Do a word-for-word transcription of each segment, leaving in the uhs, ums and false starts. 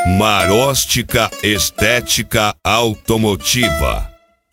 Maróstica Estética Automotiva.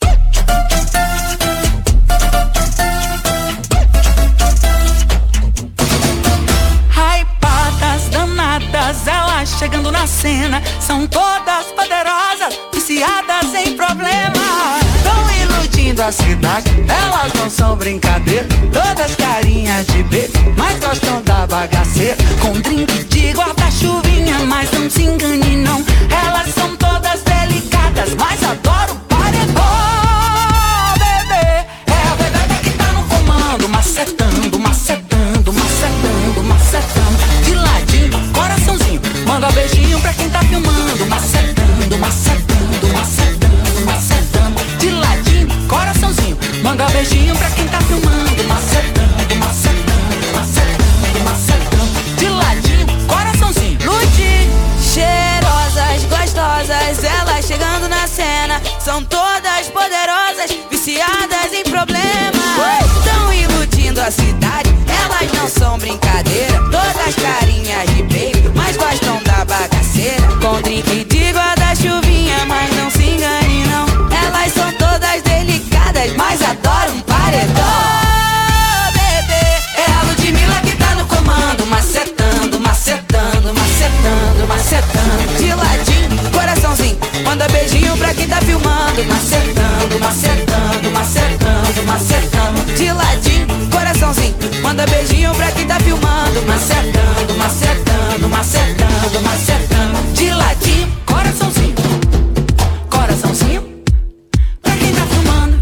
Hypadas, danadas, elas chegando na cena, são todas poderosas, viciadas em problemas. Tão iludindo a cidade, elas não são brincadeira, todas carinhas de bebê, mas gostam da bagaceira. Com drink de guarda-chuvinha, mas não se engane não, elas são todas delicadas, mas adoram paredão. Oh, bebê, é a bebê que tá no comando, macetando, macetando, macetando, macetando. De ladinho, coraçãozinho, manda beijinho pra quem tá filmando, macetando, macetando, macetando, macetando. De ladinho, coraçãozinho, manda beijinho pra quem tá filmando, macetando, macetando, macetando, macetando. De ladinho, coraçãozinho. Lute, cheirosas, gostosas, elas chegando na cena, são todas poderosas, viciadas em problemas. Tão iludindo a cidade, elas não são brincadeira, todas carinhas de baby, mas gostam da bagaceira. Com drink de guarda-chuvinha, mas não se engane não, elas são todas delicadas, mas adoram paredão. Oh, bebê, é a Ludmilla que tá no comando, macetando, macetando, macetando, macetando. De ladinho, coraçãozinho, manda beijinho pra quem tá filmando, macetando, macetando, macetando, macetando. De ladinho, coraçãozinho, manda beijinho pra quem tá filmando, macetando, macetando, macetando, macetando. De ladinho, coraçãozinho, coraçãozinho, pra quem tá filmando.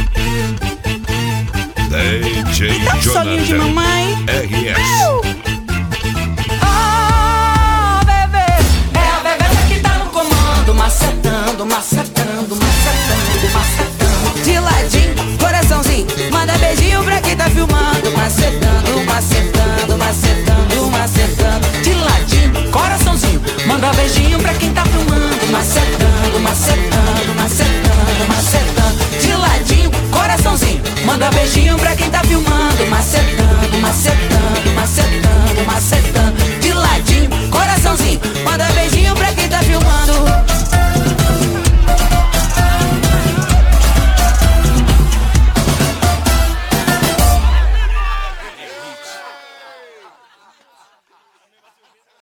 D J Dá um solinho de Jonathan mamãe. R S. Oh, bebê, é a bebê que tá no comando, macetando, macetando.